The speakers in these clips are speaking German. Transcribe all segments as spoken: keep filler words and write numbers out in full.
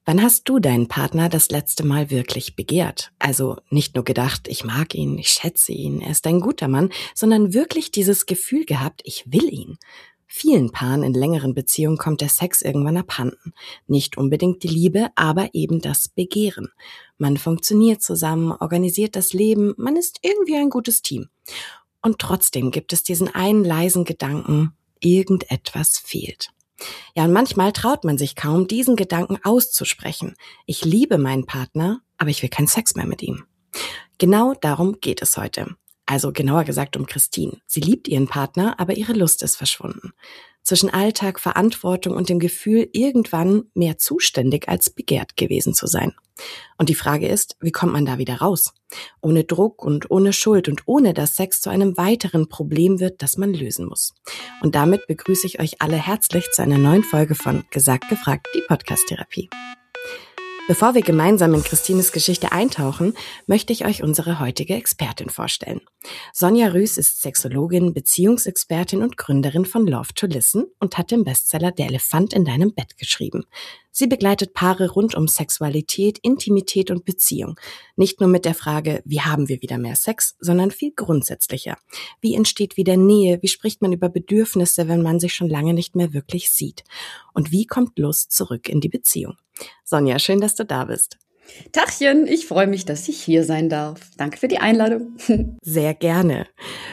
Wann hast du deinen Partner das letzte Mal wirklich begehrt? Also nicht nur gedacht, ich mag ihn, ich schätze ihn, er ist ein guter Mann, sondern wirklich dieses Gefühl gehabt, ich will ihn. Vielen Paaren in längeren Beziehungen kommt der Sex irgendwann abhanden. Nicht unbedingt die Liebe, aber eben das Begehren. Man funktioniert zusammen, organisiert das Leben, man ist irgendwie ein gutes Team. Und trotzdem gibt es diesen einen leisen Gedanken, irgendetwas fehlt. Ja, und manchmal traut man sich kaum, diesen Gedanken auszusprechen. Ich liebe meinen Partner, aber ich will keinen Sex mehr mit ihm. Genau darum geht es heute. Also genauer gesagt um Christine. Sie liebt ihren Partner, aber ihre Lust ist verschwunden. Zwischen Alltag, Verantwortung und dem Gefühl, irgendwann mehr zuständig als begehrt gewesen zu sein. Und die Frage ist, wie kommt man da wieder raus? Ohne Druck und ohne Schuld und ohne dass Sex zu einem weiteren Problem wird, das man lösen muss. Und damit begrüße ich euch alle herzlich zu einer neuen Folge von Gesagt, gefragt, die Podcast-Therapie. Bevor wir gemeinsam in Christines Geschichte eintauchen, möchte ich euch unsere heutige Expertin vorstellen. Sonja Rüß ist Sexologin, Beziehungsexpertin und Gründerin von Love to Listen und hat den Bestseller Der Elefant in deinem Bett geschrieben. Sie begleitet Paare rund um Sexualität, Intimität und Beziehung. Nicht nur mit der Frage, wie haben wir wieder mehr Sex, sondern viel grundsätzlicher. Wie entsteht wieder Nähe? Wie spricht man über Bedürfnisse, wenn man sich schon lange nicht mehr wirklich sieht? Und wie kommt Lust zurück in die Beziehung? Sonja, schön, dass du da bist. Tachchen, ich freue mich, dass ich hier sein darf. Danke für die Einladung. Sehr gerne.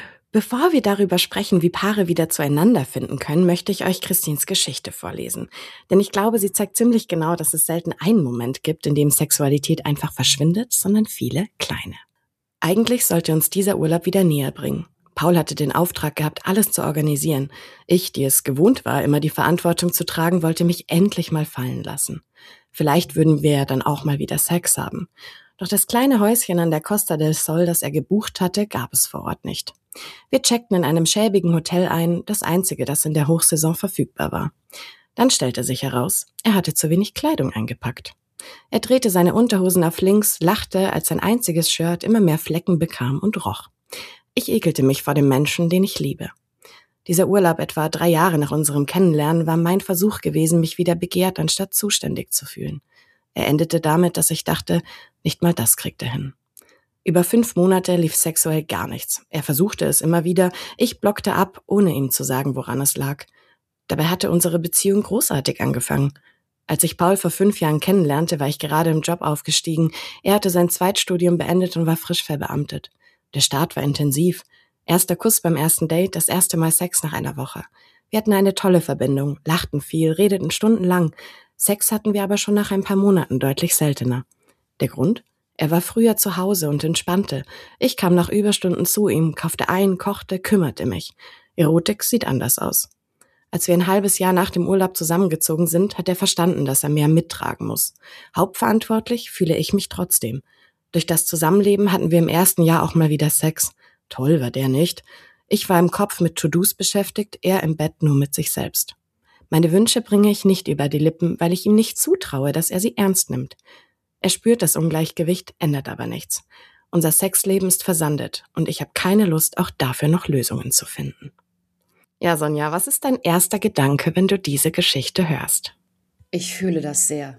Bevor wir darüber sprechen, wie Paare wieder zueinander finden können, möchte ich euch Christines Geschichte vorlesen. Denn ich glaube, sie zeigt ziemlich genau, dass es selten einen Moment gibt, in dem Sexualität einfach verschwindet, sondern viele kleine. Eigentlich sollte uns dieser Urlaub wieder näher bringen. Paul hatte den Auftrag gehabt, alles zu organisieren. Ich, die es gewohnt war, immer die Verantwortung zu tragen, wollte mich endlich mal fallen lassen. Vielleicht würden wir dann auch mal wieder Sex haben. Doch das kleine Häuschen an der Costa del Sol, das er gebucht hatte, gab es vor Ort nicht. Wir checkten in einem schäbigen Hotel ein, das einzige, das in der Hochsaison verfügbar war. Dann stellte sich heraus, er hatte zu wenig Kleidung eingepackt. Er drehte seine Unterhosen auf links, lachte, als sein einziges Shirt immer mehr Flecken bekam und roch. Ich ekelte mich vor dem Menschen, den ich liebe. Dieser Urlaub, etwa drei Jahre nach unserem Kennenlernen, war mein Versuch gewesen, mich wieder begehrt, anstatt zuständig zu fühlen. Er endete damit, dass ich dachte, nicht mal das kriegt er hin. Über fünf Monate lief sexuell gar nichts. Er versuchte es immer wieder, ich blockte ab, ohne ihm zu sagen, woran es lag. Dabei hatte unsere Beziehung großartig angefangen. Als ich Paul vor fünf Jahren kennenlernte, war ich gerade im Job aufgestiegen. Er hatte sein Zweitstudium beendet und war frisch verbeamtet. Der Start war intensiv. Erster Kuss beim ersten Date, das erste Mal Sex nach einer Woche. Wir hatten eine tolle Verbindung, lachten viel, redeten stundenlang. Sex hatten wir aber schon nach ein paar Monaten deutlich seltener. Der Grund? Er war früher zu Hause und entspannte. Ich kam nach Überstunden zu ihm, kaufte ein, kochte, kümmerte mich. Erotik sieht anders aus. Als wir ein halbes Jahr nach dem Urlaub zusammengezogen sind, hat er verstanden, dass er mehr mittragen muss. Hauptverantwortlich fühle ich mich trotzdem. Durch das Zusammenleben hatten wir im ersten Jahr auch mal wieder Sex. Toll war der nicht. Ich war im Kopf mit To-Dos beschäftigt, er im Bett nur mit sich selbst. Meine Wünsche bringe ich nicht über die Lippen, weil ich ihm nicht zutraue, dass er sie ernst nimmt. Er spürt das Ungleichgewicht, ändert aber nichts. Unser Sexleben ist versandet und ich habe keine Lust, auch dafür noch Lösungen zu finden. Ja, Sonja, was ist dein erster Gedanke, wenn du diese Geschichte hörst? Ich fühle das sehr.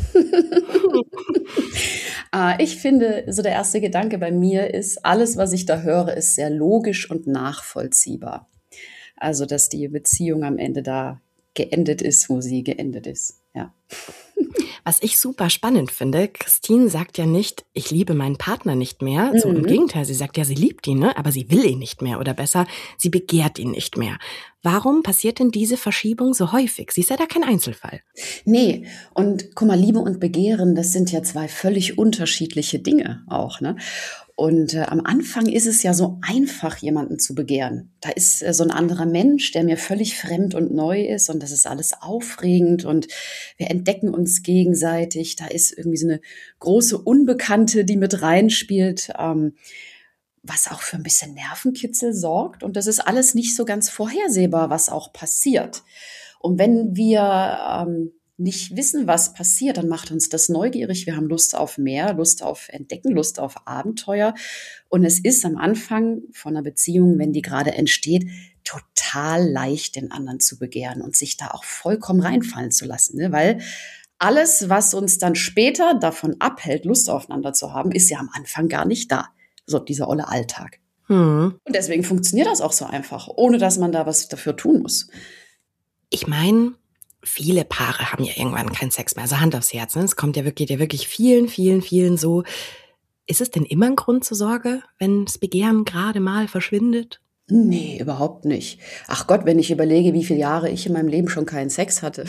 Ich finde, so der erste Gedanke bei mir ist, alles, was ich da höre, ist sehr logisch und nachvollziehbar. Also, dass die Beziehung am Ende da geendet ist, wo sie geendet ist, ja. Was ich super spannend finde, Christine sagt ja nicht, ich liebe meinen Partner nicht mehr. So im Mhm. Gegenteil, sie sagt ja, sie liebt ihn, ne? Aber sie will ihn nicht mehr. Oder besser, sie begehrt ihn nicht mehr. Warum passiert denn diese Verschiebung so häufig? Sie ist ja da kein Einzelfall. Nee, und guck mal, Liebe und Begehren, das sind ja zwei völlig unterschiedliche Dinge auch, ne? Und äh, am Anfang ist es ja so einfach, jemanden zu begehren. Da ist äh, so ein anderer Mensch, der mir völlig fremd und neu ist und das ist alles aufregend und wir entdecken uns gegenseitig. Da ist irgendwie so eine große Unbekannte, die mit reinspielt, ähm, was auch für ein bisschen Nervenkitzel sorgt. Und das ist alles nicht so ganz vorhersehbar, was auch passiert. Und wenn wir ähm, nicht wissen, was passiert, dann macht uns das neugierig. Wir haben Lust auf mehr, Lust auf Entdecken, Lust auf Abenteuer. Und es ist am Anfang von einer Beziehung, wenn die gerade entsteht, total leicht, den anderen zu begehren und sich da auch vollkommen reinfallen zu lassen, ne? Weil alles, was uns dann später davon abhält, Lust aufeinander zu haben, ist ja am Anfang gar nicht da. So dieser olle Alltag. Hm. Und deswegen funktioniert das auch so einfach, ohne dass man da was dafür tun muss. Ich meine, viele Paare haben ja irgendwann keinen Sex mehr, also Hand aufs Herz. Ne? Es kommt ja wirklich, ja wirklich vielen, vielen, vielen so. Ist es denn immer ein Grund zur Sorge, wenn das Begehren gerade mal verschwindet? Nee, überhaupt nicht. Ach Gott, wenn ich überlege, wie viele Jahre ich in meinem Leben schon keinen Sex hatte.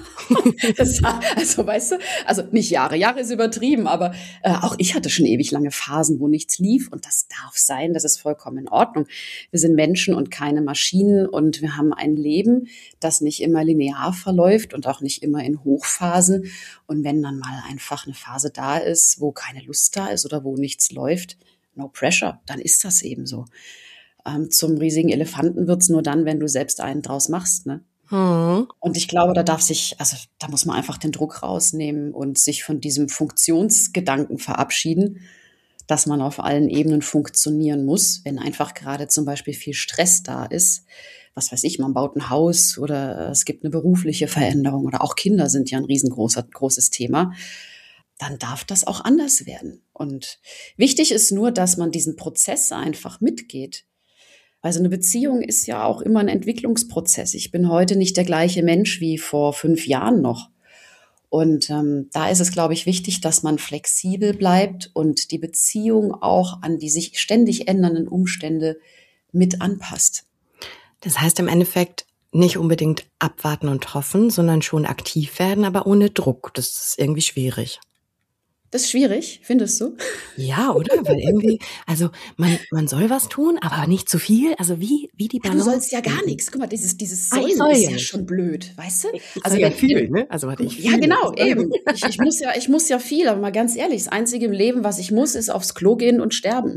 Das, also, weißt du, also nicht Jahre, Jahre ist übertrieben, aber äh, auch ich hatte schon ewig lange Phasen, wo nichts lief und das darf sein, das ist vollkommen in Ordnung. Wir sind Menschen und keine Maschinen und wir haben ein Leben, das nicht immer linear verläuft und auch nicht immer in Hochphasen. Und wenn dann mal einfach eine Phase da ist, wo keine Lust da ist oder wo nichts läuft, no pressure, dann ist das eben so. Ähm, zum riesigen Elefanten wird's nur dann, wenn du selbst einen draus machst, ne? Hm. Und ich glaube, da darf sich, also da muss man einfach den Druck rausnehmen und sich von diesem Funktionsgedanken verabschieden, dass man auf allen Ebenen funktionieren muss, wenn einfach gerade zum Beispiel viel Stress da ist. Was weiß ich, man baut ein Haus oder es gibt eine berufliche Veränderung oder auch Kinder sind ja ein riesengroßer, großes Thema. Dann darf das auch anders werden. Und wichtig ist nur, dass man diesen Prozess einfach mitgeht. Also eine Beziehung ist ja auch immer ein Entwicklungsprozess. Ich bin heute nicht der gleiche Mensch wie vor fünf Jahren noch. Und ähm, da ist es, glaube ich, wichtig, dass man flexibel bleibt und die Beziehung auch an die sich ständig ändernden Umstände mit anpasst. Das heißt im Endeffekt nicht unbedingt abwarten und hoffen, sondern schon aktiv werden, aber ohne Druck. Das ist irgendwie schwierig. Das ist schwierig, findest du? Ja, oder? Weil irgendwie, also man, man soll was tun, aber nicht zu viel. Also wie, wie die Ja, Balance. du sollst ja gar nichts. Guck mal, dieses, dieses Ah, ich Sollen soll ist ja ja nicht. schon blöd, weißt du? Ich Also soll ja wenn- viel, ne? Also warte, ich Ja, fühle. genau, eben. Ich, ich, muss ja, ich muss ja viel, aber mal ganz ehrlich, das Einzige im Leben, was ich muss, ist aufs Klo gehen und sterben.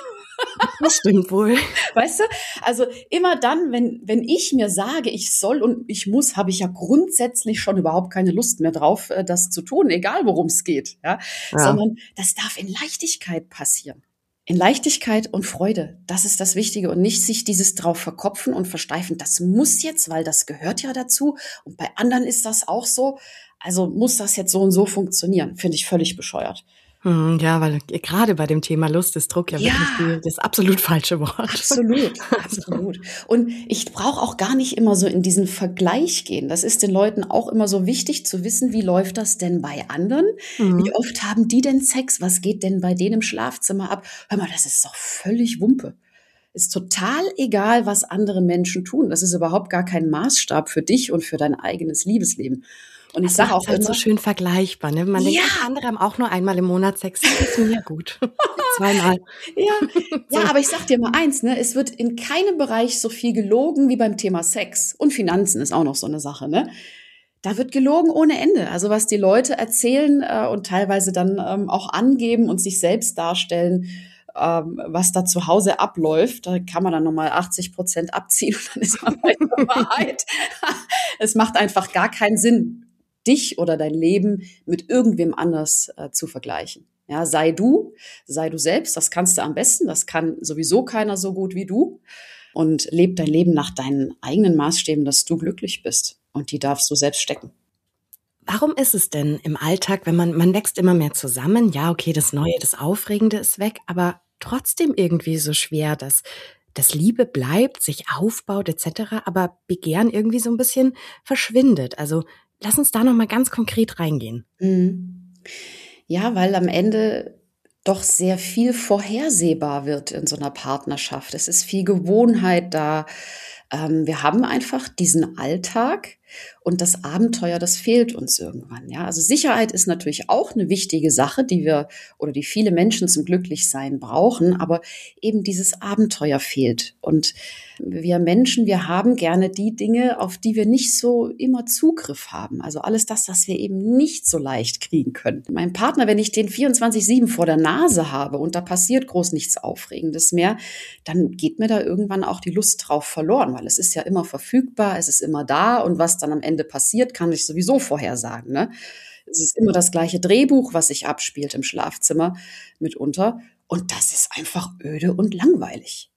Das stimmt wohl. Weißt du? Also immer dann, wenn, wenn ich mir sage, ich soll und ich muss, habe ich ja grundsätzlich schon überhaupt keine Lust mehr drauf, äh, das zu tun, egal worum es geht. Ja? Ja. Sondern das darf in Leichtigkeit passieren. In Leichtigkeit und Freude. Das ist das Wichtige und nicht sich dieses drauf verkopfen und versteifen. Das muss jetzt, weil das gehört ja dazu. Und bei anderen ist das auch so. Also muss das jetzt so und so funktionieren. Finde ich völlig bescheuert. Hm, ja, weil gerade bei dem Thema Lust ist Druck ja, Ja. wirklich die, das absolut falsche Wort. Absolut, absolut. Und ich brauche auch gar nicht immer so in diesen Vergleich gehen. Das ist den Leuten auch immer so wichtig zu wissen, wie läuft das denn bei anderen? Mhm. Wie oft haben die denn Sex? Was geht denn bei denen im Schlafzimmer ab? Hör mal, das ist doch völlig Wumpe. Ist total egal, was andere Menschen tun. Das ist überhaupt gar kein Maßstab für dich und für dein eigenes Liebesleben. Und ich Das sage macht's auch halt immer, so schön vergleichbar, ne? Man denkt, Ja. ach, andere haben auch nur einmal im Monat Sex. Das ist mir ja gut. Zweimal. Ja, So. ja, aber ich sag dir mal eins, ne, es wird in keinem Bereich so viel gelogen wie beim Thema Sex. Und Finanzen ist auch noch so eine Sache, ne? Da wird gelogen ohne Ende. Also was die Leute erzählen äh, und teilweise dann ähm, auch angeben und sich selbst darstellen, ähm, was da zu Hause abläuft, da kann man dann nochmal achtzig Prozent abziehen und dann ist man bei der Wahrheit. Es macht einfach gar keinen Sinn, dich oder dein Leben mit irgendwem anders äh, zu vergleichen. Ja, sei du, sei du selbst, das kannst du am besten, das kann sowieso keiner so gut wie du. Und leb dein Leben nach deinen eigenen Maßstäben, dass du glücklich bist. Und die darfst du selbst stecken. Warum ist es denn im Alltag, wenn man, man wächst immer mehr zusammen, ja, okay, das Neue, das Aufregende ist weg, aber trotzdem irgendwie so schwer, dass das Liebe bleibt, sich aufbaut et cetera, aber Begehren irgendwie so ein bisschen verschwindet. Also lass uns da nochmal ganz konkret reingehen. Mhm. Ja, weil am Ende doch sehr viel vorhersehbar wird in so einer Partnerschaft. Es ist viel Gewohnheit da. Ähm, wir haben einfach diesen Alltag und das Abenteuer, das fehlt uns irgendwann. Ja, also Sicherheit ist natürlich auch eine wichtige Sache, die wir oder die viele Menschen zum Glücklichsein brauchen, aber eben dieses Abenteuer fehlt. Und wir Menschen, wir haben gerne die Dinge, auf die wir nicht so immer Zugriff haben. Also alles das, was wir eben nicht so leicht kriegen können. Mein Partner, wenn ich den vierundzwanzig sieben vor der Nase habe und da passiert groß nichts Aufregendes mehr, dann geht mir da irgendwann auch die Lust drauf verloren, weil es ist ja immer verfügbar, es ist immer da und was dann am Ende passiert, kann ich sowieso vorhersagen, ne? Es ist immer das gleiche Drehbuch, was sich abspielt im Schlafzimmer mitunter und das ist einfach öde und langweilig.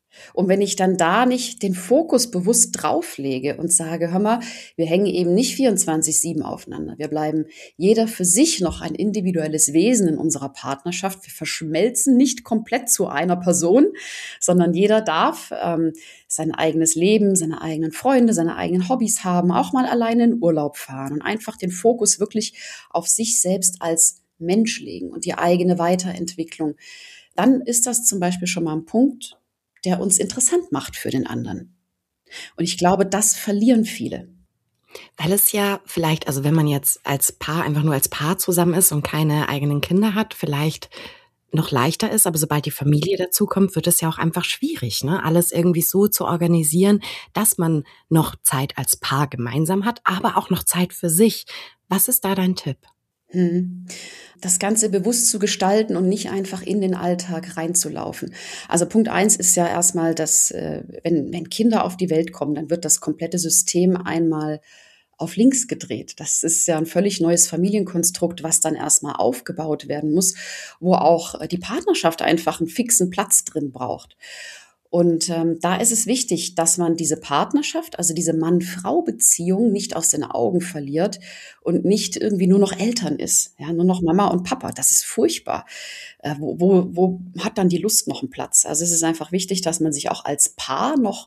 Und wenn ich dann da nicht den Fokus bewusst drauflege und sage, hör mal, wir hängen eben nicht vierundzwanzig sieben aufeinander. Wir bleiben jeder für sich noch ein individuelles Wesen in unserer Partnerschaft. Wir verschmelzen nicht komplett zu einer Person, sondern jeder darf ähm, sein eigenes Leben, seine eigenen Freunde, seine eigenen Hobbys haben, auch mal alleine in Urlaub fahren und einfach den Fokus wirklich auf sich selbst als Mensch legen und die eigene Weiterentwicklung. Dann ist das zum Beispiel schon mal ein Punkt, der uns interessant macht für den anderen. Und ich glaube, das verlieren viele. Weil es ja vielleicht, also wenn man jetzt als Paar, einfach nur als Paar zusammen ist und keine eigenen Kinder hat, vielleicht noch leichter ist, aber sobald die Familie dazukommt, wird es ja auch einfach schwierig, ne? Alles irgendwie so zu organisieren, dass man noch Zeit als Paar gemeinsam hat, aber auch noch Zeit für sich. Was ist da dein Tipp? Hm. Das Ganze bewusst zu gestalten und nicht einfach in den Alltag reinzulaufen. Also Punkt eins ist ja erstmal, dass äh, wenn, wenn Kinder auf die Welt kommen, dann wird das komplette System einmal auf links gedreht. Das ist ja ein völlig neues Familienkonstrukt, was dann erstmal aufgebaut werden muss, wo auch die Partnerschaft einfach einen fixen Platz drin braucht. Und ähm, da ist es wichtig, dass man diese Partnerschaft, also diese Mann-Frau-Beziehung nicht aus den Augen verliert und nicht irgendwie nur noch Eltern ist, ja, nur noch Mama und Papa. Das ist furchtbar. Äh, wo, wo, wo hat dann die Lust noch einen Platz? Also es ist einfach wichtig, dass man sich auch als Paar noch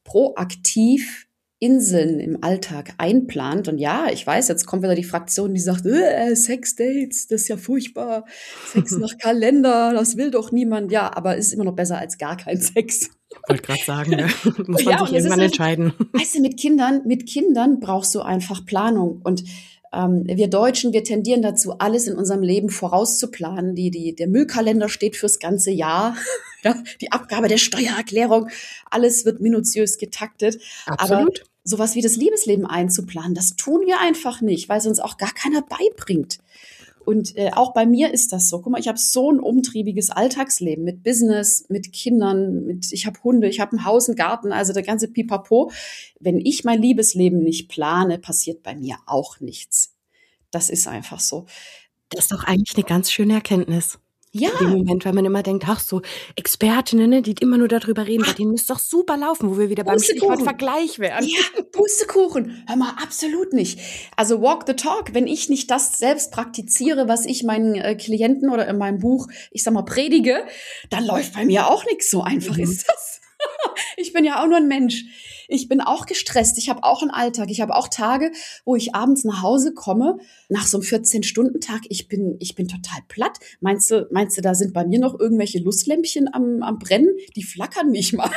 proaktiv Inseln im Alltag einplant. Und ja, ich weiß, jetzt kommt wieder die Fraktion, die sagt, äh, Sexdates, das ist ja furchtbar. Sex nach Kalender, das will doch niemand. Ja, aber ist immer noch besser als gar kein Sex. Wollte gerade sagen, ne? Muss man Ja, sich und es irgendwann ist, entscheiden. weißt du, mit Kindern, mit Kindern brauchst du einfach Planung. Und ähm, wir Deutschen, wir tendieren dazu, alles in unserem Leben vorauszuplanen. Die, die, der Müllkalender steht fürs ganze Jahr. Ja, die Abgabe der Steuererklärung, alles wird minutiös getaktet. Aber Absolut. sowas wie das Liebesleben einzuplanen, das tun wir einfach nicht, weil es uns auch gar keiner beibringt. Und äh, auch bei mir ist das so. Guck mal, ich habe so ein umtriebiges Alltagsleben mit Business, mit Kindern, mit ich habe Hunde, ich habe ein Haus, einen Garten, also der ganze Pipapo. Wenn ich mein Liebesleben nicht plane, passiert bei mir auch nichts. Das ist einfach so. Das ist doch eigentlich eine ganz schöne Erkenntnis. Ja, In dem Moment, weil man immer denkt, ach so, Expertinnen, ne, die immer nur darüber reden, bei denen müsste doch super laufen, wo wir wieder beim Stichwort Pustekuchen. Vergleich wären. Ja, Pustekuchen. Hör mal, absolut nicht. Also walk the talk. Wenn ich nicht das selbst praktiziere, was ich meinen äh, Klienten oder in meinem Buch, ich sag mal, predige, dann läuft bei mir auch nichts. So einfach Mhm. ist das. Ich bin ja auch nur ein Mensch. Ich bin auch gestresst. Ich habe auch einen Alltag. Ich habe auch Tage, wo ich abends nach Hause komme, nach so einem vierzehn-Stunden-Tag. Ich bin, ich bin total platt. Meinst du, meinst du, da sind bei mir noch irgendwelche Lustlämpchen am, am Brennen? Die flackern nicht mal.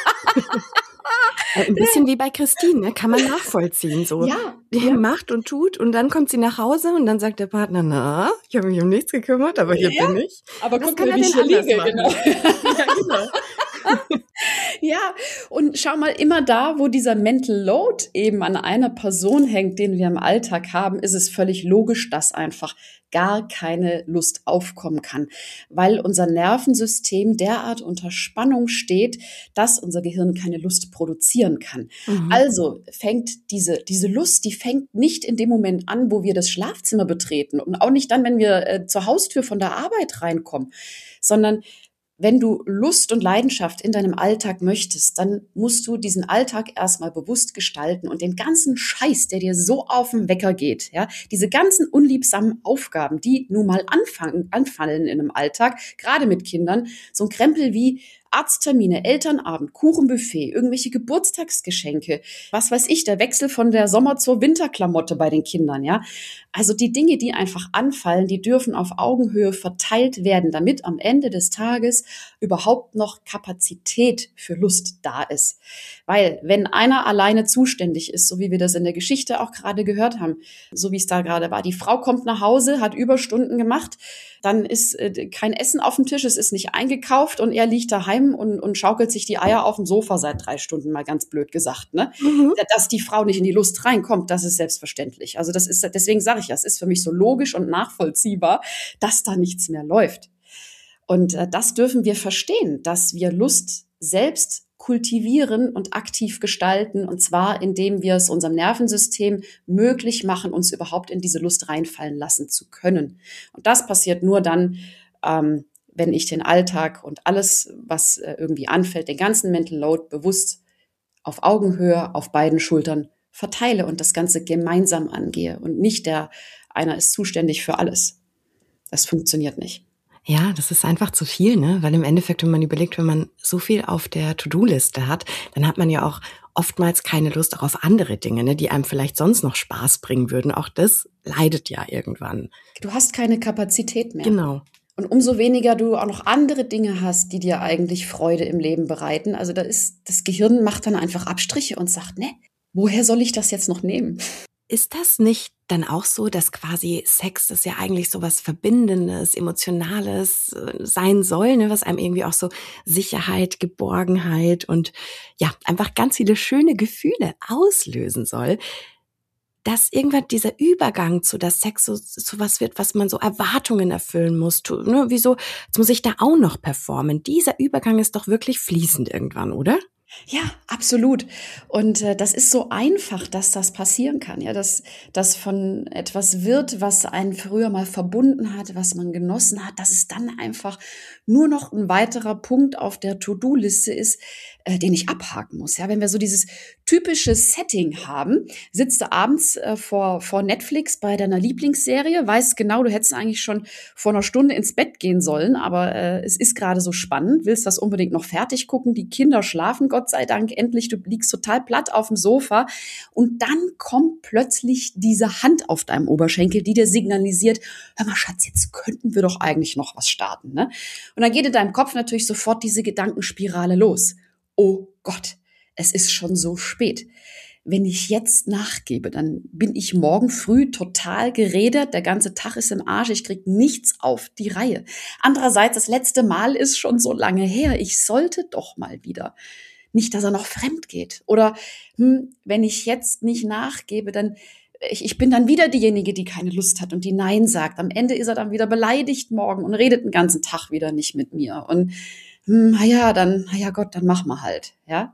Ein bisschen wie bei Christine, ne? Kann man nachvollziehen. So. Ja, Die ja. macht und tut und dann kommt sie nach Hause und dann sagt der Partner, na, ich habe mich um nichts gekümmert, aber hier Ja, bin ich. aber Das guck kann mal, er wie denn ich hier anders liege. machen. Genau. Ja, genau. Ja, und schau mal, immer da, wo dieser Mental Load eben an einer Person hängt, den wir im Alltag haben, ist es völlig logisch, dass einfach gar keine Lust aufkommen kann, weil unser Nervensystem derart unter Spannung steht, dass unser Gehirn keine Lust produzieren kann. Mhm. Also fängt diese, diese Lust, die fängt nicht in dem Moment an, wo wir das Schlafzimmer betreten und auch nicht dann, wenn wir äh, zur Haustür von der Arbeit reinkommen, sondern wenn du Lust und Leidenschaft in deinem Alltag möchtest, dann musst du diesen Alltag erstmal bewusst gestalten und den ganzen Scheiß, der dir so auf den Wecker geht, ja, diese ganzen unliebsamen Aufgaben, die nun mal anfangen, anfallen in einem Alltag, gerade mit Kindern, so ein Krempel wie Arzttermine, Elternabend, Kuchenbuffet, irgendwelche Geburtstagsgeschenke, was weiß ich, der Wechsel von der Sommer- zur Winterklamotte bei den Kindern, ja. Also die Dinge, die einfach anfallen, die dürfen auf Augenhöhe verteilt werden, damit am Ende des Tages überhaupt noch Kapazität für Lust da ist. Weil wenn einer alleine zuständig ist, so wie wir das in der Geschichte auch gerade gehört haben, so wie es da gerade war, die Frau kommt nach Hause, hat Überstunden gemacht, dann ist äh, kein Essen auf dem Tisch, es ist nicht eingekauft und er liegt daheim und, und schaukelt sich die Eier auf dem Sofa seit drei Stunden, mal ganz blöd gesagt. Ne? Mhm. Dass die Frau nicht in die Lust reinkommt, das ist selbstverständlich. Also das ist, deswegen sage ich ja, es ist für mich so logisch und nachvollziehbar, dass da nichts mehr läuft. Und äh, das dürfen wir verstehen, dass wir Lust selbst kultivieren und aktiv gestalten, und zwar indem wir es unserem Nervensystem möglich machen, uns überhaupt in diese Lust reinfallen lassen zu können. Und das passiert nur dann, ähm, wenn ich den Alltag und alles, was äh, irgendwie anfällt, den ganzen Mental Load bewusst auf Augenhöhe, auf beiden Schultern verteile und das Ganze gemeinsam angehe und nicht der, einer ist zuständig für alles. Das funktioniert nicht. Ja, das ist einfach zu viel, ne? Weil im Endeffekt, wenn man überlegt, wenn man so viel auf der To-Do-Liste hat, dann hat man ja auch oftmals keine Lust auch auf andere Dinge, ne, die einem vielleicht sonst noch Spaß bringen würden. Auch das leidet ja irgendwann. Du hast keine Kapazität mehr. Genau. Und umso weniger du auch noch andere Dinge hast, die dir eigentlich Freude im Leben bereiten. Also da ist, das Gehirn macht dann einfach Abstriche und sagt, ne, woher soll ich das jetzt noch nehmen? Ist das nicht dann auch so, dass quasi Sex das ja eigentlich so was Verbindendes, Emotionales äh, sein soll, ne, was einem irgendwie auch so Sicherheit, Geborgenheit und ja, einfach ganz viele schöne Gefühle auslösen soll, dass irgendwann dieser Übergang zu der Sex so, so was wird, was man so Erwartungen erfüllen muss, tu, ne, wieso, jetzt muss ich da auch noch performen. Dieser Übergang ist doch wirklich fließend irgendwann, oder? Ja, absolut. Und äh, das ist so einfach, dass das passieren kann, ja, dass das von etwas wird, was einen früher mal verbunden hat, was man genossen hat, dass es dann einfach nur noch ein weiterer Punkt auf der To-Do-Liste ist, äh, den ich abhaken muss. Ja, wenn wir so dieses typische Setting haben, sitzt du abends äh, vor vor Netflix bei deiner Lieblingsserie, weißt genau, du hättest eigentlich schon vor einer Stunde ins Bett gehen sollen, aber äh, es ist gerade so spannend, willst das unbedingt noch fertig gucken, die Kinder schlafen, Gott sei Dank, endlich, du liegst total platt auf dem Sofa und dann kommt plötzlich diese Hand auf deinem Oberschenkel, die dir signalisiert, hör mal Schatz, jetzt könnten wir doch eigentlich noch was starten, ne? Und dann geht in deinem Kopf natürlich sofort diese Gedankenspirale los. Oh Gott, es ist schon so spät. Wenn ich jetzt nachgebe, dann bin ich morgen früh total gerädert, der ganze Tag ist im Arsch, ich krieg nichts auf die Reihe. Andererseits, das letzte Mal ist schon so lange her, ich sollte doch mal wieder. Nicht, dass er noch fremd geht. Oder hm, wenn ich jetzt nicht nachgebe, dann ich, ich bin dann wieder diejenige, die keine Lust hat und die Nein sagt. Am Ende ist er dann wieder beleidigt morgen und redet den ganzen Tag wieder nicht mit mir. Und hm, na ja, dann, na ja Gott, dann machen wir halt, ja.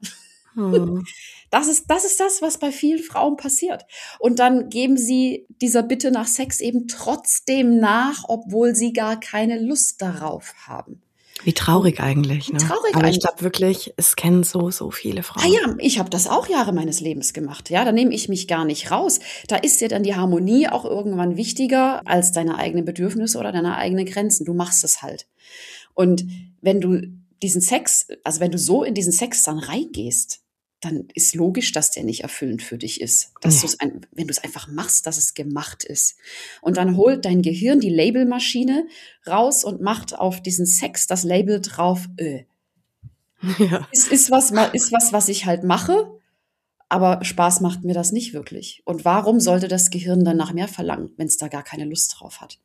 Hm. Das ist, das ist das, was bei vielen Frauen passiert. Und dann geben sie dieser Bitte nach Sex eben trotzdem nach, obwohl sie gar keine Lust darauf haben. Wie traurig eigentlich, ne? Traurig Aber eigentlich. ich glaube wirklich, es kennen so, so viele Frauen. Ah ja, ich habe das auch Jahre meines Lebens gemacht. Ja, da nehme ich mich gar nicht raus. Da ist dir dann die Harmonie auch irgendwann wichtiger als deine eigenen Bedürfnisse oder deine eigenen Grenzen. Du machst es halt. Und wenn du diesen Sex, also wenn du so in diesen Sex dann reingehst, dann ist logisch, dass der nicht erfüllend für dich ist. Dass Ja. du's ein, wenn du es einfach machst, dass es gemacht ist. Und dann holt dein Gehirn die Labelmaschine raus und macht auf diesen Sex das Label drauf, äh, Ja. ist, ist, was, ma- ist was, was ich halt mache, aber Spaß macht mir das nicht wirklich. Und warum sollte das Gehirn dann nach mehr verlangen, wenn es da gar keine Lust drauf hat?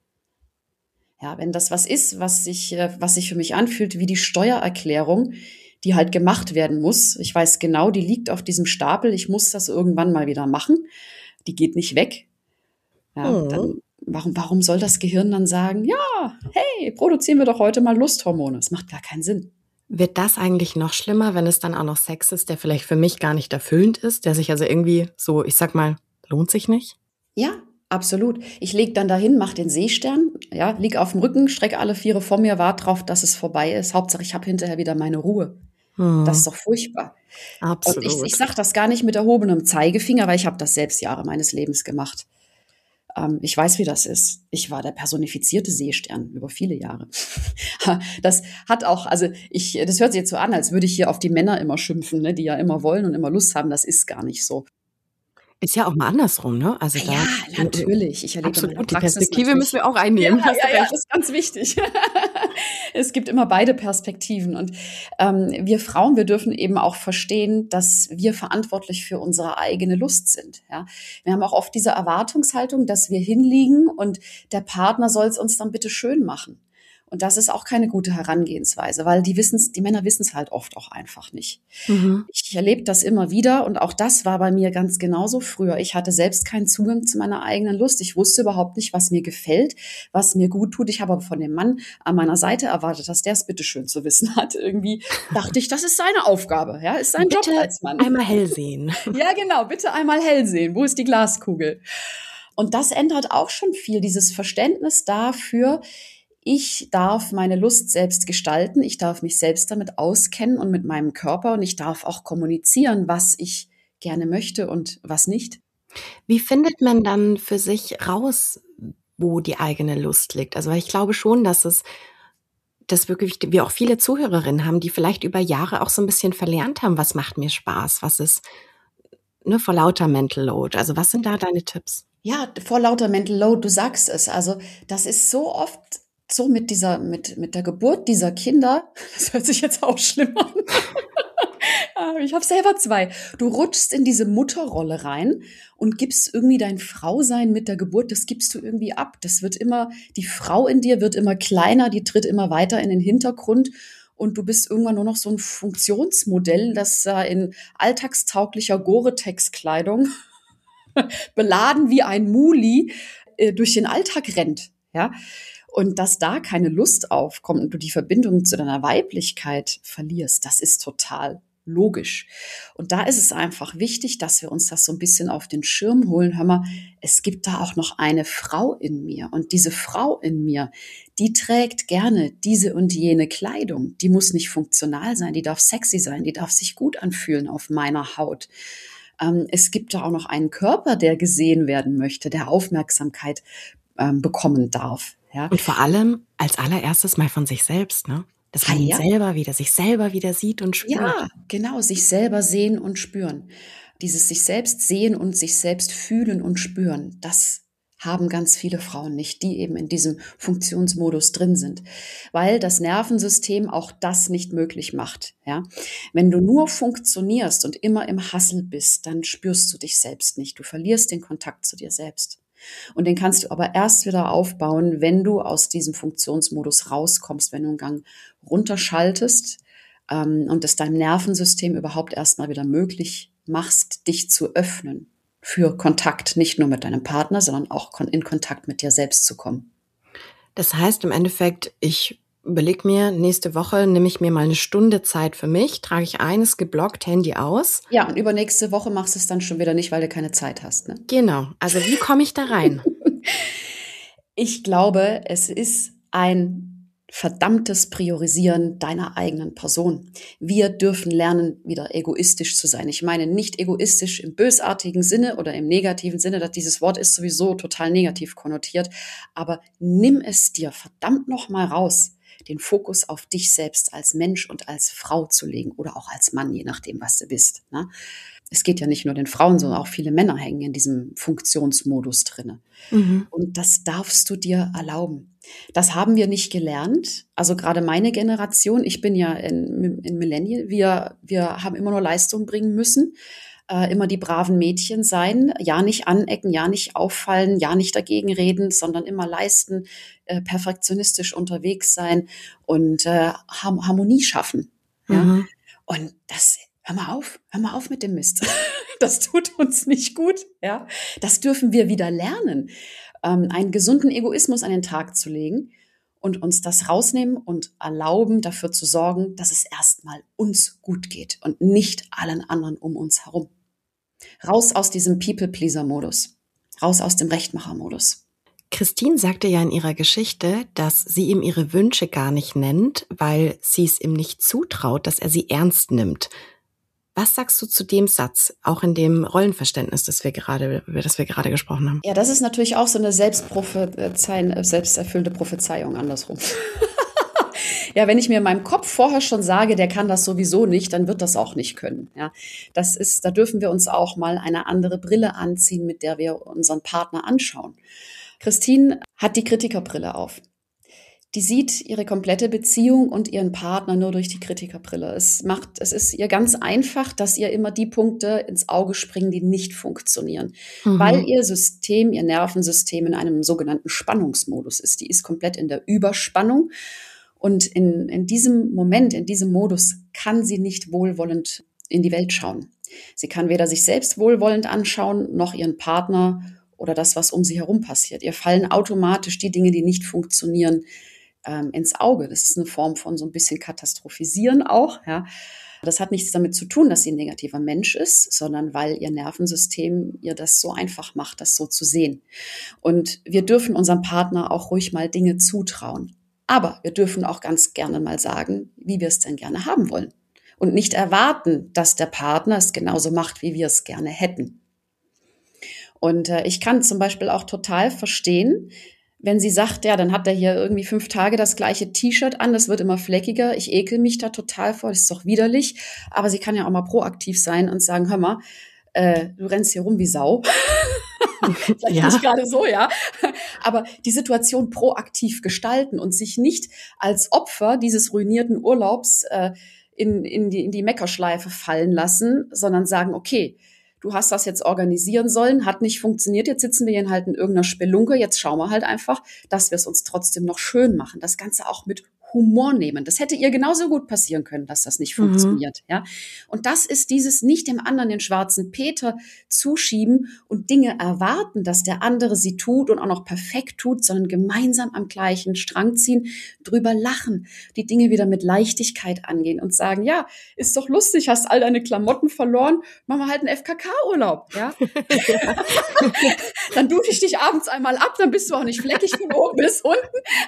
Ja, wenn das was ist, was sich, äh, was sich für mich anfühlt wie die Steuererklärung, die halt gemacht werden muss. Ich weiß genau, die liegt auf diesem Stapel. Ich muss das irgendwann mal wieder machen. Die geht nicht weg. Ja, Mhm. dann, warum, warum soll das Gehirn dann sagen, ja, hey, produzieren wir doch heute mal Lusthormone? Das macht gar keinen Sinn. Wird das eigentlich noch schlimmer, wenn es dann auch noch Sex ist, der vielleicht für mich gar nicht erfüllend ist, der sich also irgendwie so, ich sag mal, lohnt sich nicht? Ja, absolut. Ich leg dann dahin, mach den Seestern, ja, lieg auf dem Rücken, strecke alle Viere vor mir, wart drauf, dass es vorbei ist. Hauptsache, ich habe hinterher wieder meine Ruhe. Hm. Das ist doch furchtbar. Absolut. Und ich, ich sage das gar nicht mit erhobenem Zeigefinger, weil ich habe das selbst Jahre meines Lebens gemacht. Ähm, ich weiß, wie das ist. Ich war der personifizierte Seestern über viele Jahre. Das hat auch, also ich, das hört sich jetzt so an, als würde ich hier auf die Männer immer schimpfen, ne, die ja immer wollen und immer Lust haben. Das ist gar nicht so. Ist ja auch mal andersrum, ne? Also da, Ja, natürlich. Ich erlebe in meiner absolut, die Praxis Perspektive natürlich- müssen wir auch einnehmen. Ja, hast du ja, ja, recht. das ist ganz wichtig. Es gibt immer beide Perspektiven. Und ähm, wir Frauen, wir dürfen eben auch verstehen, dass wir verantwortlich für unsere eigene Lust sind. Ja? Wir haben auch oft diese Erwartungshaltung, dass wir hinliegen und der Partner soll es uns dann bitte schön machen. Und das ist auch keine gute Herangehensweise, weil die wissen's, die Männer wissen es halt oft auch einfach nicht. Mhm. Ich erlebe das immer wieder und auch das war bei mir ganz genauso früher. Ich hatte selbst keinen Zugang zu meiner eigenen Lust. Ich wusste überhaupt nicht, was mir gefällt, was mir gut tut. Ich habe aber von dem Mann an meiner Seite erwartet, dass der es bitteschön zu wissen hat. Irgendwie dachte ich, das ist seine Aufgabe, ja, ist sein Job Bitte als Mann. einmal hell sehen. Ja, genau, bitte einmal hell sehen. Wo ist die Glaskugel? Und das ändert auch schon viel, dieses Verständnis dafür, Ich darf meine Lust selbst gestalten, ich darf mich selbst damit auskennen und mit meinem Körper und ich darf auch kommunizieren, was ich gerne möchte und was nicht. Wie findet man dann für sich raus, wo die eigene Lust liegt? Also, weil ich glaube schon, dass es dass wirklich wir auch viele Zuhörerinnen haben, die vielleicht über Jahre auch so ein bisschen verlernt haben: „Was macht mir Spaß? Was ist“, ne, vor lauter Mental Load. Also, was sind da deine Tipps? Ja, vor lauter Mental Load, du sagst es. Also, das ist so oft so mit dieser mit mit der Geburt dieser Kinder. Das hört sich jetzt auch schlimm an. Ah, ich habe selber zwei. Du rutschst in diese Mutterrolle rein und gibst irgendwie dein Frausein mit der Geburt, das gibst du irgendwie ab. Das wird immer die Frau in dir wird immer kleiner, die tritt immer weiter in den Hintergrund und du bist irgendwann nur noch so ein Funktionsmodell, das da in alltagstauglicher Gore-Tex-Kleidung beladen wie ein Muli äh, durch den Alltag rennt, ja. Und dass da keine Lust aufkommt und du die Verbindung zu deiner Weiblichkeit verlierst, das ist total logisch. Und da ist es einfach wichtig, dass wir uns das so ein bisschen auf den Schirm holen. Hör mal, es gibt da auch noch eine Frau in mir. Und diese Frau in mir, die trägt gerne diese und jene Kleidung. Die muss nicht funktional sein, die darf sexy sein, die darf sich gut anfühlen auf meiner Haut. Ähm, es gibt da auch noch einen Körper, der gesehen werden möchte, der Aufmerksamkeit ähm, bekommen darf. Ja. Und vor allem als allererstes mal von sich selbst, ne? Dass Ah, man ihn ja. selber wieder sich selber wieder sieht und spürt. Ja, genau, sich selber sehen und spüren. Dieses sich selbst sehen und sich selbst fühlen und spüren, das haben ganz viele Frauen nicht, die eben in diesem Funktionsmodus drin sind, weil das Nervensystem auch das nicht möglich macht. Ja? Wenn du nur funktionierst und immer im Hustle bist, dann spürst du dich selbst nicht. Du verlierst den Kontakt zu dir selbst. Und den kannst du aber erst wieder aufbauen, wenn du aus diesem Funktionsmodus rauskommst, wenn du einen Gang runterschaltest ähm, und es deinem Nervensystem überhaupt erstmal wieder möglich machst, dich zu öffnen für Kontakt, nicht nur mit deinem Partner, sondern auch kon- in Kontakt mit dir selbst zu kommen. Das heißt im Endeffekt, ich überlege mir, nächste Woche nehme ich mir mal eine Stunde Zeit für mich, trage ich ein, ist geblockt, Handy aus. Ja, und übernächste Woche machst du es dann schon wieder nicht, weil du keine Zeit hast. Ne? Genau. Also, wie komme ich da rein? Ich glaube, es ist ein verdammtes Priorisieren deiner eigenen Person. Wir dürfen lernen, wieder egoistisch zu sein. Ich meine nicht egoistisch im bösartigen Sinne oder im negativen Sinne, dass dieses Wort ist sowieso total negativ konnotiert, aber nimm es dir verdammt noch mal raus, den Fokus auf dich selbst als Mensch und als Frau zu legen oder auch als Mann, je nachdem, was du bist. Ne? Es geht ja nicht nur den Frauen, sondern auch viele Männer hängen in diesem Funktionsmodus drinne. Mhm. Und das darfst du dir erlauben. Das haben wir nicht gelernt. Also gerade meine Generation, ich bin ja in, in Millennial, wir, wir haben immer nur Leistung bringen müssen, äh, immer die braven Mädchen sein, ja nicht anecken, ja nicht auffallen, ja nicht dagegen reden, sondern immer leisten, äh, perfektionistisch unterwegs sein und äh, Harmonie schaffen. Ja? Mhm. Und das, hör mal auf, hör mal auf mit dem Mist. Das tut uns nicht gut, ja. Das dürfen wir wieder lernen, ähm, einen gesunden Egoismus an den Tag zu legen und uns das rausnehmen und erlauben, dafür zu sorgen, dass es erstmal uns gut geht und nicht allen anderen um uns herum. Raus aus diesem People-Pleaser-Modus. Raus aus dem Rechtmacher-Modus. Christine sagte ja in ihrer Geschichte, dass sie ihm ihre Wünsche gar nicht nennt, weil sie es ihm nicht zutraut, dass er sie ernst nimmt. Was sagst du zu dem Satz, auch in dem Rollenverständnis, das wir gerade, über das wir gerade gesprochen haben? Ja, das ist natürlich auch so eine Selbstprophezeiung, selbsterfüllende Prophezeiung andersrum. Ja, wenn ich mir in meinem Kopf vorher schon sage, der kann das sowieso nicht, dann wird das auch nicht können. Ja, das ist, da dürfen wir uns auch mal eine andere Brille anziehen, mit der wir unseren Partner anschauen. Christine hat die Kritikerbrille auf. Die sieht ihre komplette Beziehung und ihren Partner nur durch die Kritikerbrille. Es macht, es ist ihr ganz einfach, dass ihr immer die Punkte ins Auge springen, die nicht funktionieren. Mhm. Weil ihr System, ihr Nervensystem in einem sogenannten Spannungsmodus ist. Die ist komplett in der Überspannung. Und in, in diesem Moment, in diesem Modus kann sie nicht wohlwollend in die Welt schauen. Sie kann weder sich selbst wohlwollend anschauen, noch ihren Partner oder das, was um sie herum passiert. Ihr fallen automatisch die Dinge, die nicht funktionieren, ähm, ins Auge. Das ist eine Form von so ein bisschen Katastrophisieren auch. Ja. Das hat nichts damit zu tun, dass sie ein negativer Mensch ist, sondern weil ihr Nervensystem ihr das so einfach macht, das so zu sehen. Und wir dürfen unserem Partner auch ruhig mal Dinge zutrauen. Aber wir dürfen auch ganz gerne mal sagen, wie wir es denn gerne haben wollen. Und nicht erwarten, dass der Partner es genauso macht, wie wir es gerne hätten. Und äh, ich kann zum Beispiel auch total verstehen, wenn sie sagt, ja, dann hat er hier irgendwie fünf Tage das gleiche T-Shirt an, das wird immer fleckiger, ich ekel mich da total vor, das ist doch widerlich. Aber sie kann ja auch mal proaktiv sein und sagen, hör mal, äh, du rennst hier rum wie Sau. Vielleicht ja. Nicht gerade so, ja. Aber die Situation proaktiv gestalten und sich nicht als Opfer dieses ruinierten Urlaubs äh, in, in die, in die Meckerschleife fallen lassen, sondern sagen, okay, du hast das jetzt organisieren sollen, hat nicht funktioniert, jetzt sitzen wir hier halt in irgendeiner Spelunke, jetzt schauen wir halt einfach, dass wir es uns trotzdem noch schön machen. Das Ganze auch mit Humor nehmen. Das hätte ihr genauso gut passieren können, dass das nicht mhm. funktioniert. Ja? Und das ist dieses nicht dem anderen den schwarzen Peter zuschieben und Dinge erwarten, dass der andere sie tut und auch noch perfekt tut, sondern gemeinsam am gleichen Strang ziehen, drüber lachen, die Dinge wieder mit Leichtigkeit angehen und sagen, ja, ist doch lustig, hast all deine Klamotten verloren, machen wir halt einen F K K-Urlaub. Ja? Ja. Dann dusche ich dich abends einmal ab, dann bist du auch nicht fleckig von oben bis unten.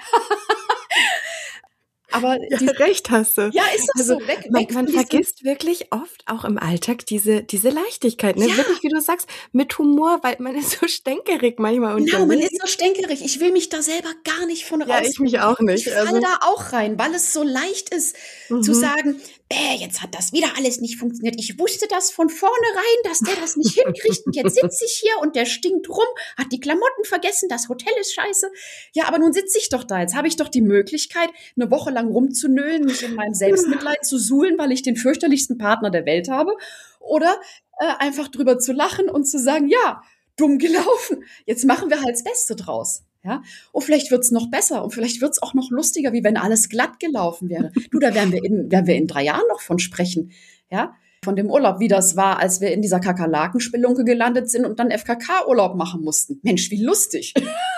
Aber ja, diese, recht hast du. Ja, ist das also, so. Weg, man weg man vergisst wirklich oft auch im Alltag diese diese Leichtigkeit. Ne? Ja. Wirklich, wie du sagst, mit Humor, weil man ist so stänkerig manchmal. Genau, man ist so stänkerig. Ich will mich da selber gar nicht von raus. Ja, ich mich auch nicht. Ich falle also. da auch rein, weil es so leicht ist, mhm. zu sagen, äh, jetzt hat das wieder alles nicht funktioniert. Ich wusste das von vornherein, dass der das nicht hinkriegt. Und jetzt sitze ich hier und der stinkt rum, hat die Klamotten vergessen, das Hotel ist scheiße. Ja, aber nun sitze ich doch da. Jetzt habe ich doch die Möglichkeit, eine Woche lang rumzunölen, mich in meinem Selbstmitleid zu suhlen, weil ich den fürchterlichsten Partner der Welt habe. Oder äh, einfach drüber zu lachen und zu sagen, ja, dumm gelaufen. Jetzt machen wir halt das Beste draus. Ja, und vielleicht wird's noch besser und vielleicht wird's auch noch lustiger, wie wenn alles glatt gelaufen wäre. Du, da werden wir in, werden wir in drei Jahren noch von sprechen. Ja, von dem Urlaub, wie das war, als wir in dieser Kakerlakenspelunke gelandet sind und dann F K K-Urlaub machen mussten. Mensch, wie lustig.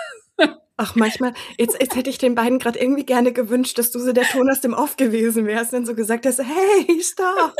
Ach, manchmal, jetzt, jetzt hätte ich den beiden gerade irgendwie gerne gewünscht, dass du so der Ton aus dem Off gewesen wärst und so gesagt hast, hey, stopp.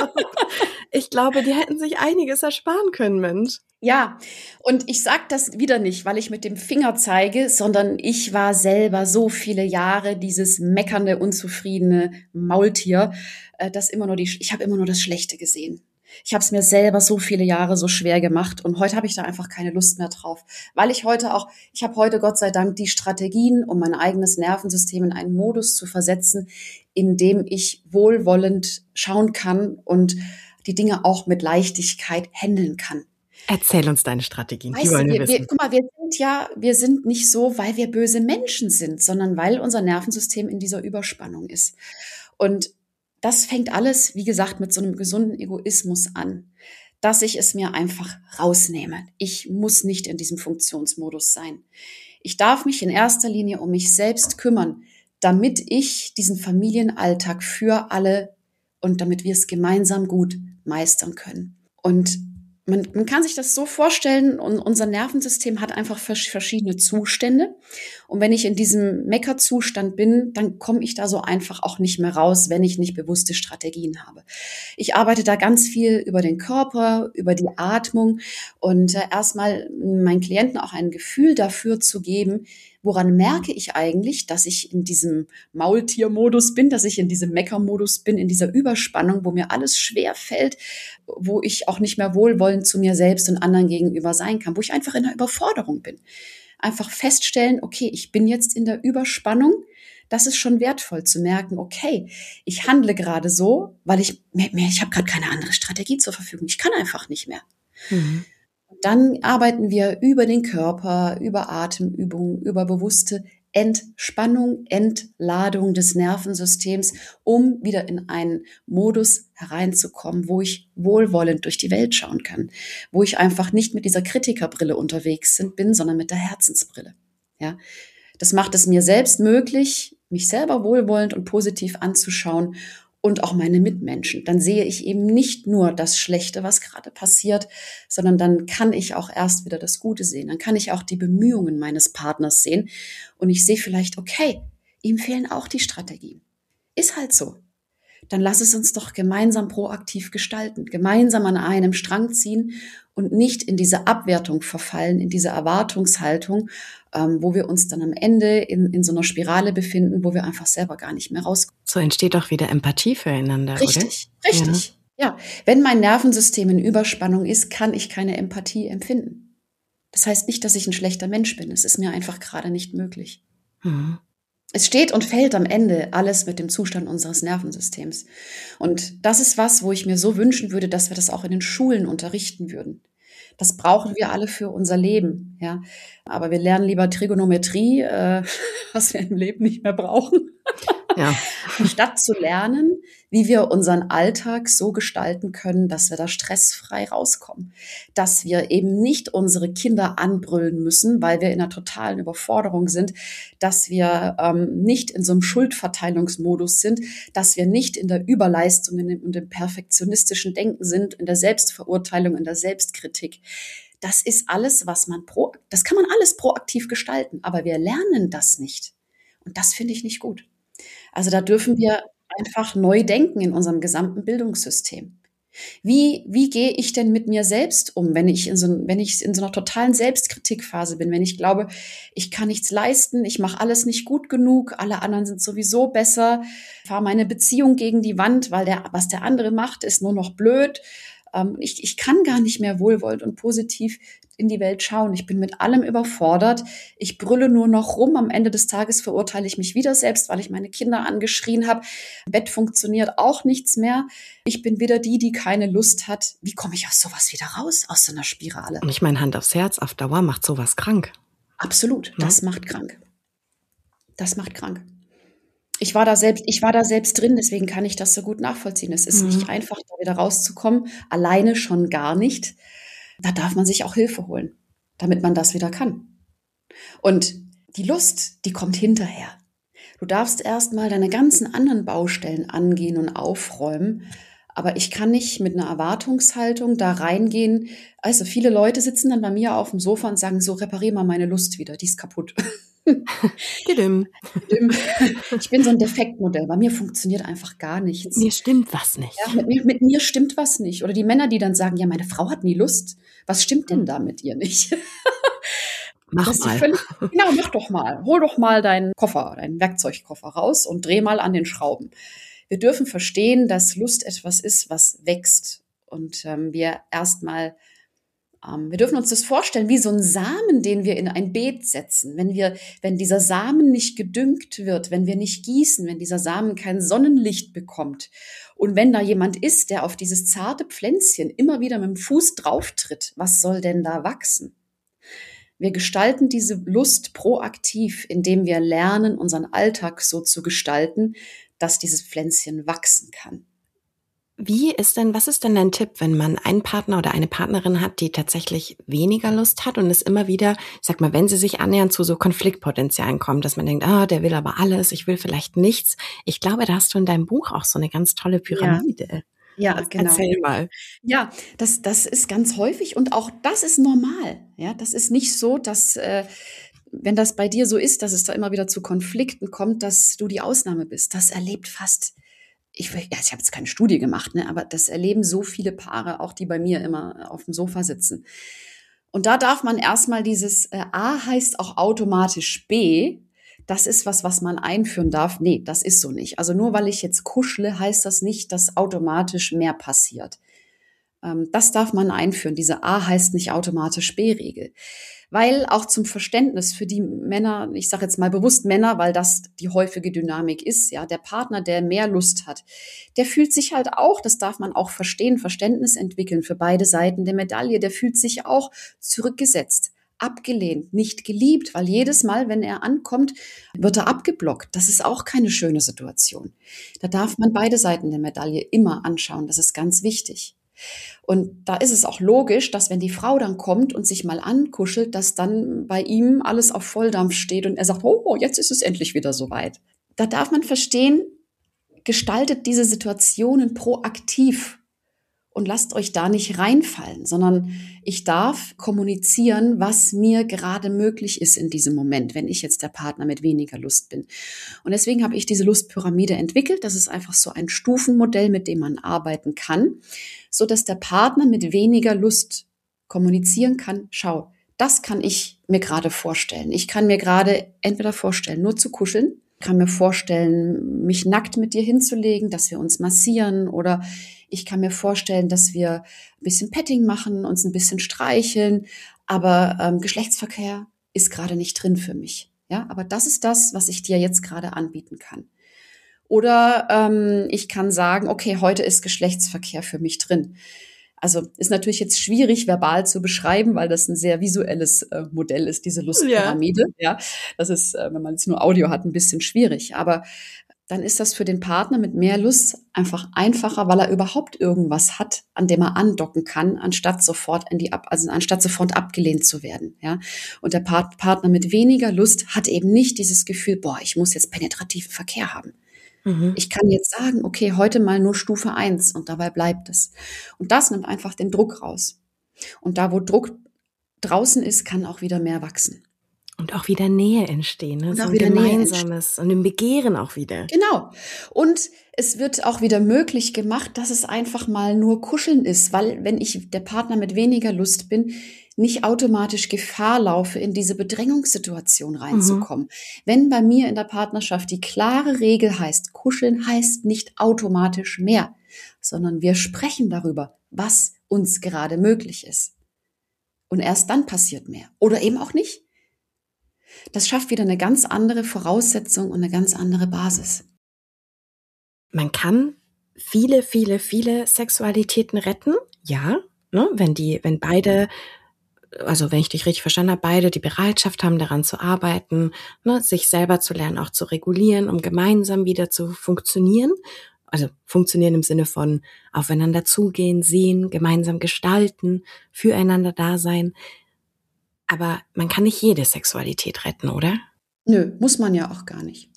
Ich glaube, die hätten sich einiges ersparen können, Mensch. Ja, und ich sag das wieder nicht, weil ich mit dem Finger zeige, sondern ich war selber so viele Jahre dieses meckernde, unzufriedene Maultier, das immer nur die, ich habe immer nur das Schlechte gesehen. Ich habe es mir selber so viele Jahre so schwer gemacht und heute habe ich da einfach keine Lust mehr drauf, weil ich heute auch, ich habe heute Gott sei Dank die Strategien, um mein eigenes Nervensystem in einen Modus zu versetzen, in dem ich wohlwollend schauen kann und die Dinge auch mit Leichtigkeit handeln kann. Erzähl uns deine Strategien, weißt die wollen du, wir, wir wissen. Wir, guck mal, wir sind ja, wir sind nicht so, weil wir böse Menschen sind, sondern weil unser Nervensystem in dieser Überspannung ist. Und das fängt alles, wie gesagt, mit so einem gesunden Egoismus an, dass ich es mir einfach rausnehme. Ich muss nicht in diesem Funktionsmodus sein. Ich darf mich in erster Linie um mich selbst kümmern, damit ich diesen Familienalltag für alle und damit wir es gemeinsam gut meistern können. Und man, man kann sich das so vorstellen, und unser Nervensystem hat einfach verschiedene Zustände. Und wenn ich in diesem Meckerzustand bin, dann komme ich da so einfach auch nicht mehr raus, wenn ich nicht bewusste Strategien habe. Ich arbeite da ganz viel über den Körper, über die Atmung und äh, erstmal meinen Klienten auch ein Gefühl dafür zu geben, woran merke ich eigentlich, dass ich in diesem Maultiermodus bin, dass ich in diesem Meckermodus bin, in dieser Überspannung, wo mir alles schwer fällt, wo ich auch nicht mehr wohlwollend zu mir selbst und anderen gegenüber sein kann, wo ich einfach in der Überforderung bin. Einfach feststellen, okay, ich bin jetzt in der Überspannung. Das ist schon wertvoll zu merken, okay, ich handle gerade so, weil ich, mehr, mehr, ich habe gerade keine andere Strategie zur Verfügung. Ich kann einfach nicht mehr. Mhm. Dann arbeiten wir über den Körper, über Atemübungen, über bewusste Entspannung, Entladung des Nervensystems, um wieder in einen Modus hereinzukommen, wo ich wohlwollend durch die Welt schauen kann, wo ich einfach nicht mit dieser Kritikerbrille unterwegs bin, sondern mit der Herzensbrille. Ja, das macht es mir selbst möglich, mich selber wohlwollend und positiv anzuschauen und auch meine Mitmenschen. Dann sehe ich eben nicht nur das Schlechte, was gerade passiert, sondern dann kann ich auch erst wieder das Gute sehen. Dann kann ich auch die Bemühungen meines Partners sehen und ich sehe vielleicht, okay, ihm fehlen auch die Strategien. Ist halt so. dann lass es uns doch gemeinsam proaktiv gestalten, gemeinsam an einem Strang ziehen und nicht in diese Abwertung verfallen, in diese Erwartungshaltung, ähm, wo wir uns dann am Ende in, in so einer Spirale befinden, wo wir einfach selber gar nicht mehr rauskommen. So entsteht doch wieder Empathie füreinander, Richtig, oder? richtig. Ja. ja, wenn mein Nervensystem in Überspannung ist, kann ich keine Empathie empfinden. Das heißt nicht, dass ich ein schlechter Mensch bin. Es ist mir einfach gerade nicht möglich. Mhm. Es steht und fällt am Ende alles mit dem Zustand unseres Nervensystems. Und das ist was, wo ich mir so wünschen würde, dass wir das auch in den Schulen unterrichten würden. Das brauchen wir alle für unser Leben, ja. Aber wir lernen lieber Trigonometrie, äh, was wir im Leben nicht mehr brauchen. Ja. Anstatt zu lernen, wie wir unseren Alltag so gestalten können, dass wir da stressfrei rauskommen. Dass wir eben nicht unsere Kinder anbrüllen müssen, weil wir in einer totalen Überforderung sind. Dass wir ähm, nicht in so einem Schuldverteilungsmodus sind. Dass wir nicht in der Überleistung und im, im perfektionistischen Denken sind, in der Selbstverurteilung, in der Selbstkritik. Das ist alles, was man pro, das kann man alles proaktiv gestalten, aber wir lernen das nicht. Und das finde ich nicht gut. Also da dürfen wir einfach neu denken in unserem gesamten Bildungssystem. Wie, wie gehe ich denn mit mir selbst um, wenn ich in so, wenn ich in so einer totalen Selbstkritikphase bin, wenn ich glaube, ich kann nichts leisten, ich mache alles nicht gut genug, alle anderen sind sowieso besser, fahre meine Beziehung gegen die Wand, weil der, was der andere macht, ist nur noch blöd. Ähm, ich, ich kann gar nicht mehr wohlwollend und positiv in die Welt schauen. Ich bin mit allem überfordert. Ich brülle nur noch rum. Am Ende des Tages verurteile ich mich wieder selbst, weil ich meine Kinder angeschrien habe. Im Bett funktioniert auch nichts mehr. Ich bin wieder die, die keine Lust hat. Wie komme ich aus sowas wieder raus, aus so einer Spirale? Und ich meine, Hand aufs Herz, auf Dauer macht sowas krank. Absolut, das ja. macht krank. Das macht krank. Ich war da selbst, ich war da selbst drin, deswegen kann ich das so gut nachvollziehen. Es ist mhm. nicht einfach, da wieder rauszukommen, alleine schon gar nicht. Da darf man sich auch Hilfe holen, damit man das wieder kann. Und die Lust, die kommt hinterher. Du darfst erstmal deine ganzen anderen Baustellen angehen und aufräumen. Aber ich kann nicht mit einer Erwartungshaltung da reingehen. Also viele Leute sitzen dann bei mir auf dem Sofa und sagen, so reparier mal meine Lust wieder, die ist kaputt. Ich bin so ein Defektmodell. Bei mir funktioniert einfach gar nichts. Mir stimmt was nicht. Ja, mit, mir, mit mir stimmt was nicht. Oder die Männer, die dann sagen, ja, meine Frau hat nie Lust. Was stimmt denn da mit ihr nicht? Mach mal. Völlig, genau, mach doch mal. Hol doch mal deinen Koffer, deinen Werkzeugkoffer raus und dreh mal an den Schrauben. Wir dürfen verstehen, dass Lust etwas ist, was wächst. Und ähm, wir erstmal Wir dürfen uns das vorstellen wie so ein Samen, den wir in ein Beet setzen. Wenn wir, wenn dieser Samen nicht gedüngt wird, wenn wir nicht gießen, wenn dieser Samen kein Sonnenlicht bekommt und wenn da jemand ist, der auf dieses zarte Pflänzchen immer wieder mit dem Fuß drauftritt, was soll denn da wachsen? Wir gestalten diese Lust proaktiv, indem wir lernen, unseren Alltag so zu gestalten, dass dieses Pflänzchen wachsen kann. Wie ist denn, was ist denn dein Tipp, wenn man einen Partner oder eine Partnerin hat, die tatsächlich weniger Lust hat und es immer wieder, ich sag mal, wenn sie sich annähernd zu so Konfliktpotenzialen kommt, dass man denkt, ah, der will aber alles, ich will vielleicht nichts. Ich glaube, da hast du in deinem Buch auch so eine ganz tolle Pyramide. Ja, ja, genau. Erzähl mal. Ja, das, das ist ganz häufig und auch das ist normal. Ja, das ist nicht so, dass, äh, wenn das bei dir so ist, dass es da immer wieder zu Konflikten kommt, dass du die Ausnahme bist. Das erlebt fast Ich, ja, ich habe jetzt keine Studie gemacht, ne, aber das erleben so viele Paare, auch die bei mir immer auf dem Sofa sitzen. Und da darf man erstmal dieses äh, A heißt auch automatisch B. Das ist was, was man einführen darf. Nee, das ist so nicht. Also nur weil ich jetzt kuschle, heißt das nicht, dass automatisch mehr passiert. Ähm, das darf man einführen. Diese A heißt nicht automatisch B-Regel. Weil auch zum Verständnis für die Männer, ich sage jetzt mal bewusst Männer, weil das die häufige Dynamik ist, ja, der Partner, der mehr Lust hat, der fühlt sich halt auch, das darf man auch verstehen, Verständnis entwickeln für beide Seiten der Medaille, der fühlt sich auch zurückgesetzt, abgelehnt, nicht geliebt, weil jedes Mal, wenn er ankommt, wird er abgeblockt. Das ist auch keine schöne Situation. Da darf man beide Seiten der Medaille immer anschauen, das ist ganz wichtig. Und da ist es auch logisch, dass wenn die Frau dann kommt und sich mal ankuschelt, dass dann bei ihm alles auf Volldampf steht und er sagt, oh, jetzt ist es endlich wieder soweit. Da darf man verstehen, gestaltet diese Situationen proaktiv und lasst euch da nicht reinfallen, sondern ich darf kommunizieren, was mir gerade möglich ist in diesem Moment, wenn ich jetzt der Partner mit weniger Lust bin. Und deswegen habe ich diese Lustpyramide entwickelt. Das ist einfach so ein Stufenmodell, mit dem man arbeiten kann, so dass der Partner mit weniger Lust kommunizieren kann. Schau, das kann ich mir gerade vorstellen. Ich kann mir gerade entweder vorstellen, nur zu kuscheln, kann mir vorstellen, mich nackt mit dir hinzulegen, dass wir uns massieren, oder ich kann mir vorstellen, dass wir ein bisschen Petting machen, uns ein bisschen streicheln, aber ähm, Geschlechtsverkehr ist gerade nicht drin für mich. Ja, aber das ist das, was ich dir jetzt gerade anbieten kann. Oder ähm, ich kann sagen, okay, heute ist Geschlechtsverkehr für mich drin. Also ist natürlich jetzt schwierig, verbal zu beschreiben, weil das ein sehr visuelles äh, Modell ist, diese Lustpyramide. Ja. ja, das ist, äh, wenn man jetzt nur Audio hat, ein bisschen schwierig. Aber dann ist das für den Partner mit mehr Lust einfach einfacher, weil er überhaupt irgendwas hat, an dem er andocken kann, anstatt sofort in die ab, also anstatt sofort abgelehnt zu werden. Ja. Und der Part- Partner mit weniger Lust hat eben nicht dieses Gefühl, boah, ich muss jetzt penetrativen Verkehr haben. Ich kann jetzt sagen, okay, heute mal nur Stufe eins und dabei bleibt es. Und das nimmt einfach den Druck raus. Und da, wo Druck draußen ist, kann auch wieder mehr wachsen. Und auch wieder Nähe entstehen, ne? Und So auch ein wieder Nähe Gemeinsames und im Begehren auch wieder. Genau. Und es wird auch wieder möglich gemacht, dass es einfach mal nur Kuscheln ist, weil wenn ich der Partner mit weniger Lust bin, nicht automatisch Gefahr laufe, in diese Bedrängungssituation reinzukommen. Mhm. Wenn bei mir in der Partnerschaft die klare Regel heißt, kuscheln heißt nicht automatisch mehr, sondern wir sprechen darüber, was uns gerade möglich ist. Und erst dann passiert mehr. Oder eben auch nicht. Das schafft wieder eine ganz andere Voraussetzung und eine ganz andere Basis. Man kann viele, viele, viele Sexualitäten retten, ja, ne, wenn die, wenn beide, also wenn ich dich richtig verstanden habe, beide die Bereitschaft haben, daran zu arbeiten, ne, sich selber zu lernen, auch zu regulieren, um gemeinsam wieder zu funktionieren. Also funktionieren im Sinne von aufeinander zugehen, sehen, gemeinsam gestalten, füreinander da sein. Aber man kann nicht jede Sexualität retten, oder? Nö, muss man ja auch gar nicht.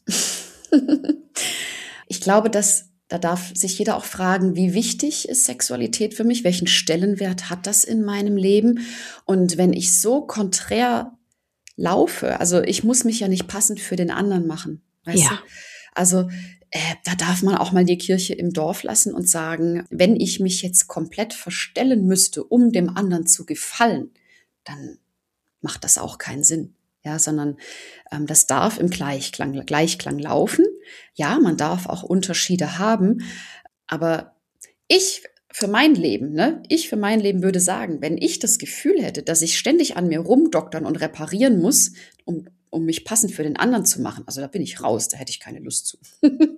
Ich glaube, dass da darf sich jeder auch fragen, wie wichtig ist Sexualität für mich? Welchen Stellenwert hat das in meinem Leben? Und wenn ich so konträr laufe, also ich muss mich ja nicht passend für den anderen machen, weißt Ja. du? Also äh, da darf man auch mal die Kirche im Dorf lassen und sagen, wenn ich mich jetzt komplett verstellen müsste, um dem anderen zu gefallen, dann macht das auch keinen Sinn. Ja, sondern ähm, das darf im Gleichklang, Gleichklang laufen. Ja, man darf auch Unterschiede haben, aber ich für mein Leben, ne, ich für mein Leben würde sagen, wenn ich das Gefühl hätte, dass ich ständig an mir rumdoktern und reparieren muss, um, um mich passend für den anderen zu machen, also da bin ich raus, da hätte ich keine Lust zu.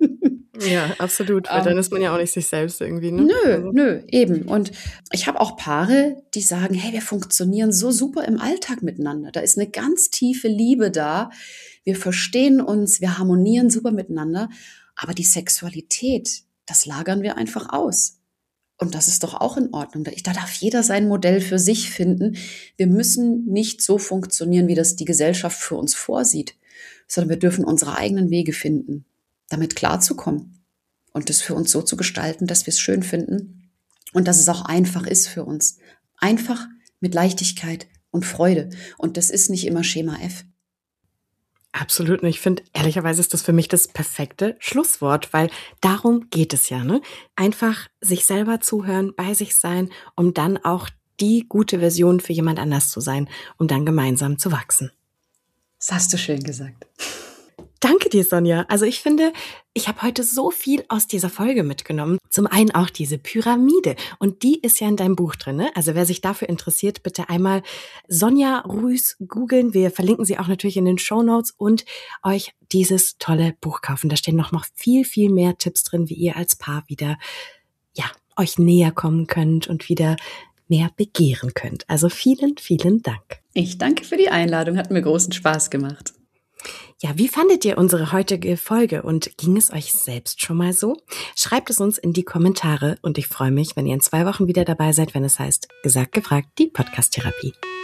Ja, absolut, weil Ähm, dann ist man ja auch nicht sich selbst irgendwie, ne? Nö, Also. nö, eben. Und ich habe auch Paare, die sagen, hey, wir funktionieren so super im Alltag miteinander. Da ist eine ganz tiefe Liebe da. Wir verstehen uns, wir harmonieren super miteinander. Aber die Sexualität, das lagern wir einfach aus. Und das ist doch auch in Ordnung. Da da darf jeder sein Modell für sich finden. Wir müssen nicht so funktionieren, wie das die Gesellschaft für uns vorsieht, sondern wir dürfen unsere eigenen Wege finden, damit klarzukommen. Und das für uns so zu gestalten, dass wir es schön finden und dass es auch einfach ist für uns. Einfach mit Leichtigkeit und Freude. Und das ist nicht immer Schema F. Absolut. Und ich finde, ehrlicherweise ist das für mich das perfekte Schlusswort, weil darum geht es ja, ne? Einfach sich selber zuhören, bei sich sein, um dann auch die gute Version für jemand anders zu sein, um dann gemeinsam zu wachsen. Das hast du schön gesagt. Danke dir, Sonja. Also ich finde, ich habe heute so viel aus dieser Folge mitgenommen. Zum einen auch diese Pyramide. Und die ist ja in deinem Buch drin, ne? Also wer sich dafür interessiert, bitte einmal Sonja Rüß googeln. Wir verlinken sie auch natürlich in den Shownotes und euch dieses tolle Buch kaufen. Da stehen noch, noch viel, viel mehr Tipps drin, wie ihr als Paar wieder, ja, euch näher kommen könnt und wieder mehr begehren könnt. Also vielen, vielen Dank. Ich danke für die Einladung. Hat mir großen Spaß gemacht. Ja, wie fandet ihr unsere heutige Folge und ging es euch selbst schon mal so? Schreibt es uns in die Kommentare und ich freue mich, wenn ihr in zwei Wochen wieder dabei seid, wenn es heißt, gesagt, gefragt, die Podcast-Therapie.